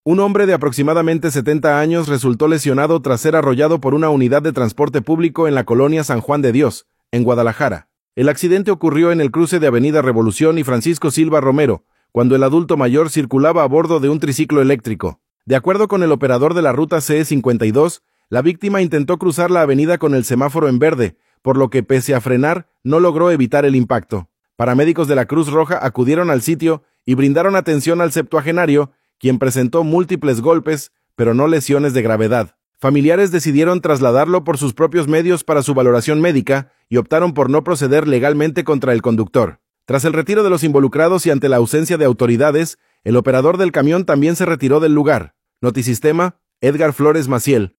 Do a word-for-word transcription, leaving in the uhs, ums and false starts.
Un hombre de aproximadamente setenta años resultó lesionado tras ser arrollado por una unidad de transporte público en la colonia San Juan de Dios, en Guadalajara. El accidente ocurrió en el cruce de Avenida Revolución y Francisco Silva Romero, cuando el adulto mayor circulaba a bordo de un triciclo eléctrico. De acuerdo con el operador de la ruta C E cincuenta y dos, la víctima intentó cruzar la avenida con el semáforo en verde, por lo que, pese a frenar, no logró evitar el impacto. Paramédicos de la Cruz Roja acudieron al sitio y brindaron atención al septuagenario, quien presentó múltiples golpes, pero no lesiones de gravedad. Familiares decidieron trasladarlo por sus propios medios para su valoración médica y optaron por no proceder legalmente contra el conductor. Tras el retiro de los involucrados y ante la ausencia de autoridades, el operador del camión también se retiró del lugar. Notisistema, Edgar Flores Maciel.